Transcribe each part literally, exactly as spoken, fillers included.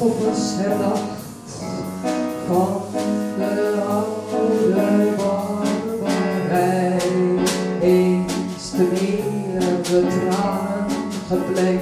slachtoffers herdacht van de oude barbarij. Eens te meer de tranen gepleegd,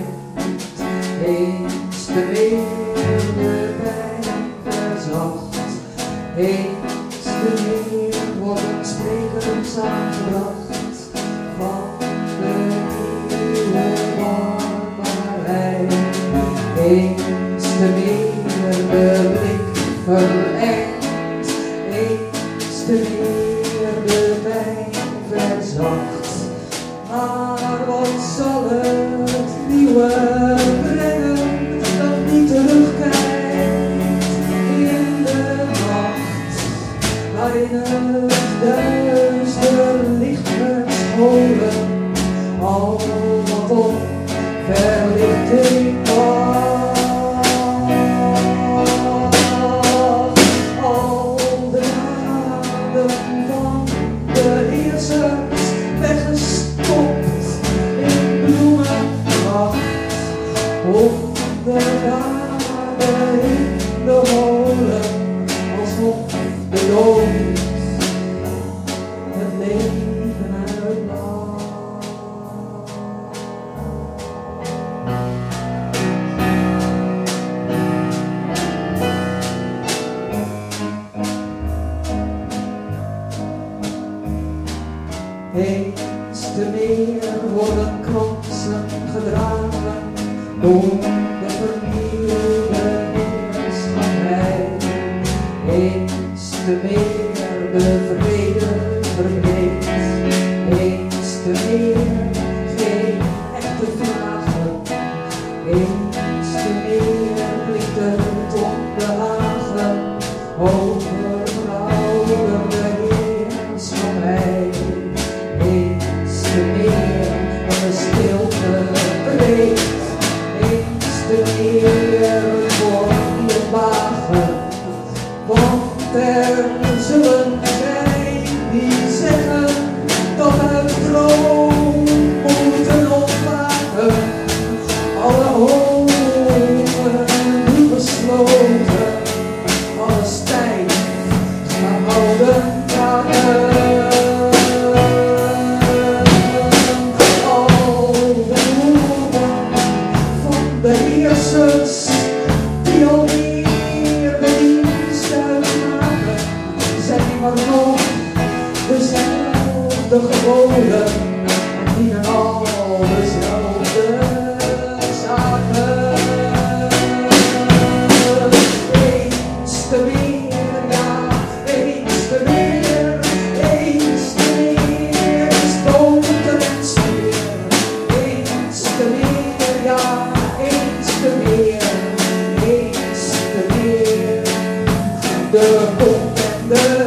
eens te meer de pijn verzacht, eens te meer worden sprekers aangebracht van de nieuwe barbarij. Eens te meer de blik verengd, eens te meer de pijn verzacht. Maar wat zal het nieuwe brengen dat niet terugkijkt in de nacht, waarin het duister licht verscholen al wat op verlichting wacht. Al de adem van de heersers weggestopt in bloemenpracht, onder aarde in de molen, alsof de dood het leven uitlaat. Eens te meer worden kransen gedragen door de vernieuwde heerschappij. Eens te meer de vrede verbreekt, eens te meer geen echte vragen, eens te meer klinkt het op de hagen over verouderde heerschappij. Eens te meer dan de stilte breekt, eens te meer voor het wagen, want er zullen zijn die zeggen dat uit droom moeten ontwaken. Alle hogen nu besloten, alle stijf gehouden kaken. De heersers die al meer de dienst uitmaken, zijn maar nog dezelfde gewonen en dienen al dezelfde zaken. Eens te meer, ja, eens te meer, eens te meer is donker en sfeer. Eens te meer, ja, eens te meer, eens te meer, de kop en de